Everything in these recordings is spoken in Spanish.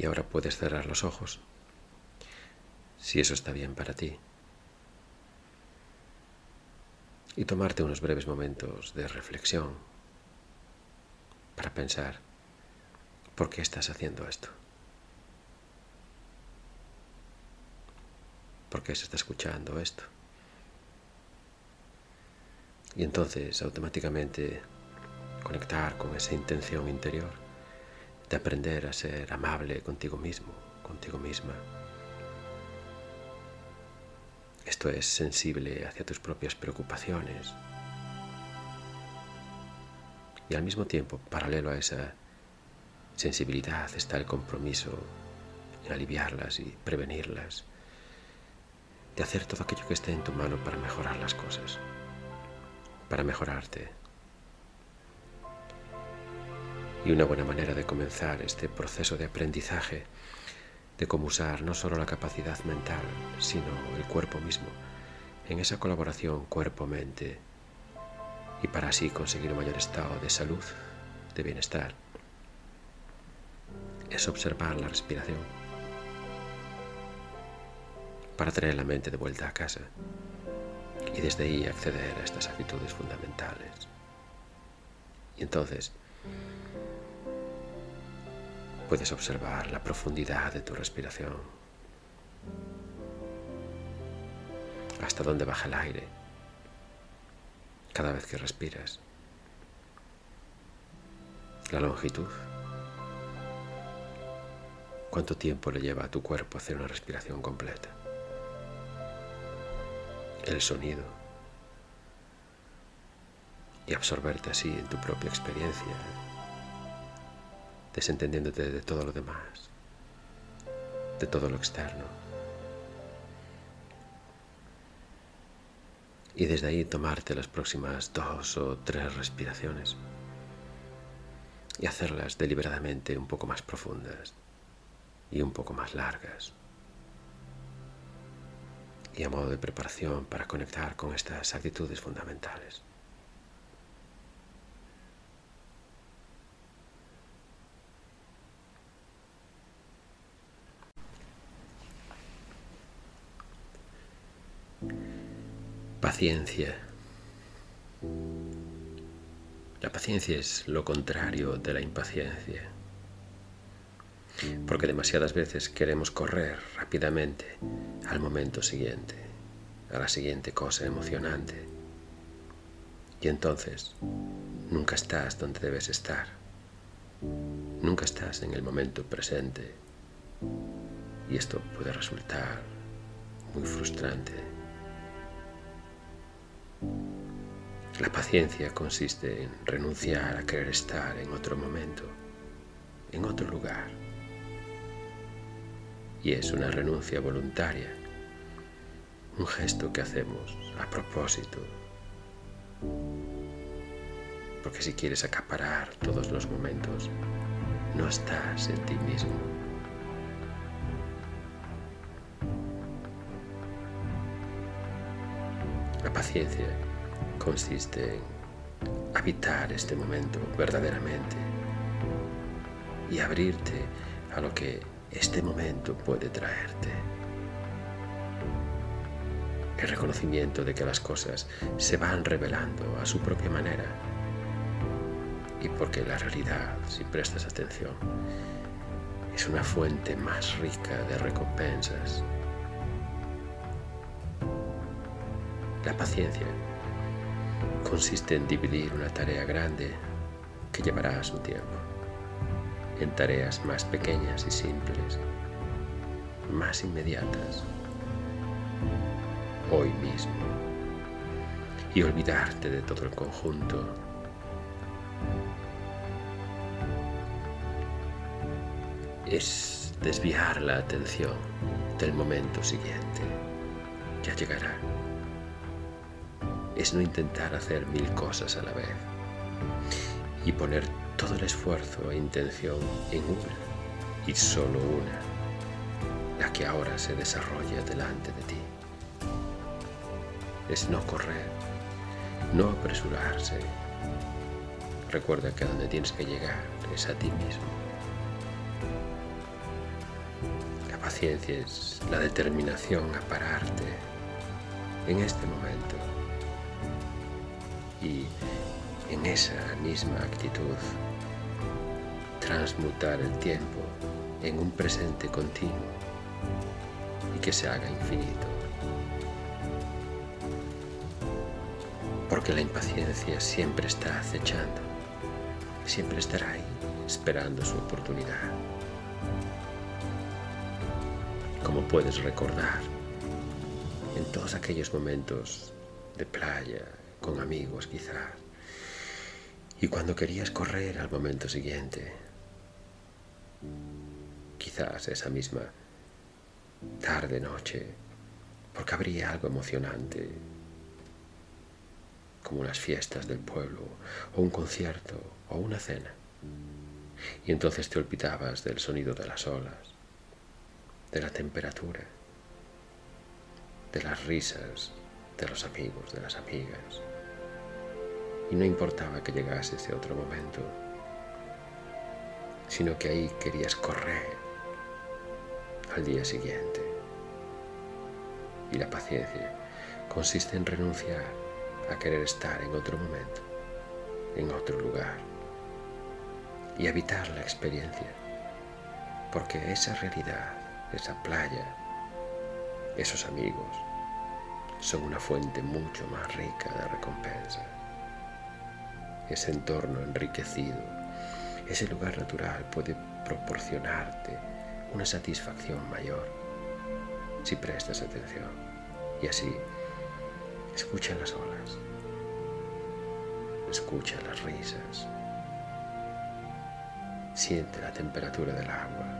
Y ahora puedes cerrar los ojos, si eso está bien para ti, y tomarte unos breves momentos de reflexión para pensar por qué estás haciendo esto, por qué se está escuchando esto. Y entonces automáticamente conectar con esa intención interior de aprender a ser amable contigo mismo, contigo misma. Esto es sensible hacia tus propias preocupaciones. Y al mismo tiempo, paralelo a esa sensibilidad, está el compromiso en aliviarlas y prevenirlas, de hacer todo aquello que esté en tu mano para mejorar las cosas, para mejorarte. Y una buena manera de comenzar este proceso de aprendizaje, de cómo usar no solo la capacidad mental, sino el cuerpo mismo, en esa colaboración cuerpo-mente, y para así conseguir un mayor estado de salud, de bienestar, es observar la respiración, para traer la mente de vuelta a casa y desde ahí acceder a estas actitudes fundamentales. Y entonces puedes observar la profundidad de tu respiración, hasta dónde baja el aire cada vez que respiras, la longitud, cuánto tiempo le lleva a tu cuerpo hacer una respiración completa, el sonido, y absorberte así en tu propia experiencia, desentendiéndote de todo lo demás, de todo lo externo. Y desde ahí tomarte las próximas 2 o 3 respiraciones y hacerlas deliberadamente un poco más profundas y un poco más largas. Y a modo de preparación para conectar con estas actitudes fundamentales. Paciencia. La paciencia es lo contrario de la impaciencia, porque demasiadas veces queremos correr rápidamente al momento siguiente, a la siguiente cosa emocionante, y entonces nunca estás donde debes estar, nunca estás en el momento presente, y esto puede resultar muy frustrante. La paciencia consiste en renunciar a querer estar en otro momento, en otro lugar. Y es una renuncia voluntaria, un gesto que hacemos a propósito. Porque si quieres acaparar todos los momentos, no estás en ti mismo. La paciencia consiste en habitar este momento verdaderamente y abrirte a lo que este momento puede traerte. El reconocimiento de que las cosas se van revelando a su propia manera y porque la realidad, si prestas atención, es una fuente más rica de recompensas. La paciencia consiste en dividir una tarea grande que llevará su tiempo en tareas más pequeñas y simples, más inmediatas, hoy mismo, y olvidarte de todo el conjunto. Es desviar la atención del momento siguiente, ya llegará. Es no intentar hacer 1000 cosas a la vez y poner todo el esfuerzo e intención en una y solo una, la que ahora se desarrolla delante de ti. Es no correr, no apresurarse. Recuerda que a donde tienes que llegar es a ti mismo. paciencia es la determinación a pararte en este momento y en esa misma actitud transmutar el tiempo en un presente continuo y que se haga infinito. Porque la impaciencia siempre está acechando, siempre estará ahí esperando su oportunidad. Como puedes recordar, en todos aquellos momentos de playa, con amigos quizás, y cuando querías correr al momento siguiente, quizás esa misma tarde, noche, porque habría algo emocionante, como unas fiestas del pueblo, o un concierto, o una cena, y entonces te olvidabas del sonido de las olas, de la temperatura, de las risas de los amigos, de las amigas, y no importaba que llegase ese otro momento, sino que ahí querías correr al día siguiente. Y la paciencia consiste en renunciar a querer estar en otro momento, en otro lugar, y evitar la experiencia, porque esa realidad, esa playa, esos amigos, son una fuente mucho más rica de recompensa. Ese entorno enriquecido, ese lugar natural puede proporcionarte una satisfacción mayor si prestas atención. Y así, escucha las olas, escucha las risas, siente la temperatura del agua,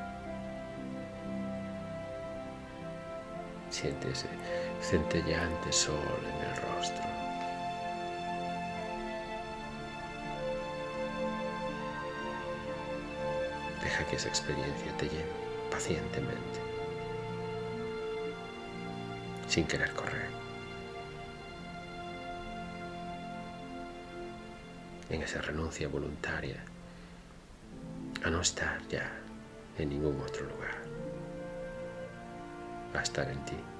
siente ese centelleante sol en el rostro. Deja que esa experiencia te lleve pacientemente, sin querer correr, en esa renuncia voluntaria a no estar ya en ningún otro lugar, a estar en ti.